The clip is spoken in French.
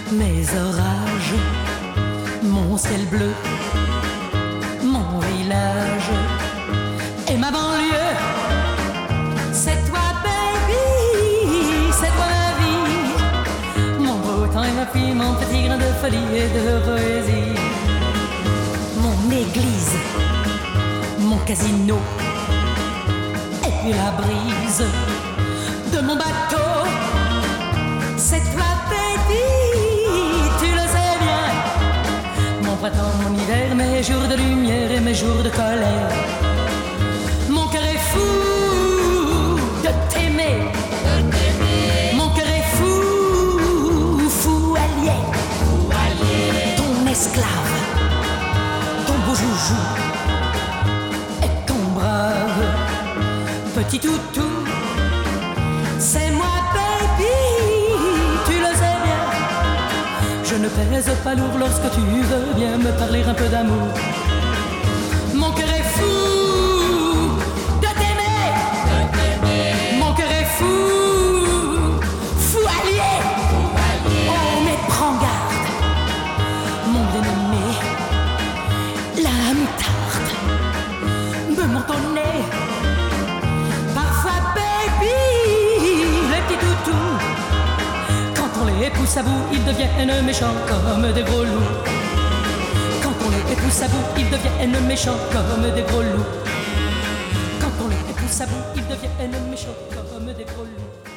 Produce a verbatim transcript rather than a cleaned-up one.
Mes orages, mon ciel bleu, mon village et ma banlieue. C'est toi, baby, c'est toi ma vie, mon beau temps et ma fille, mon petit grain de folie et de poésie. Mon église, mon casino et puis la brise de mon bateau. C'est toi, baby, tu le sais bien. Mon printemps, mon hiver, mes jours de lumière et mes jours de colère. Mon cœur est fou de t'aimer. Mon cœur est fou, fou allié. Ton esclave, ton beau joujou et ton brave petit toutou. C'est moi, baby, tu le sais bien. Je ne pèse pas lourd lorsque tu veux bien me parler un peu d'amour. Mon cœur est fou de t'aimer. Mon cœur est fou, fou allié. Oh, mais prends garde, mon bien-aimé. La moutarde me monte au nez. Parfois, baby, les petits toutous, quand on les pousse à bout, ils deviennent méchants comme des gros loups. Quand on les pousse à bout, ils deviennent méchants comme des gros loups. Quand on les pousse à bout, ils deviennent méchants comme des gros loups.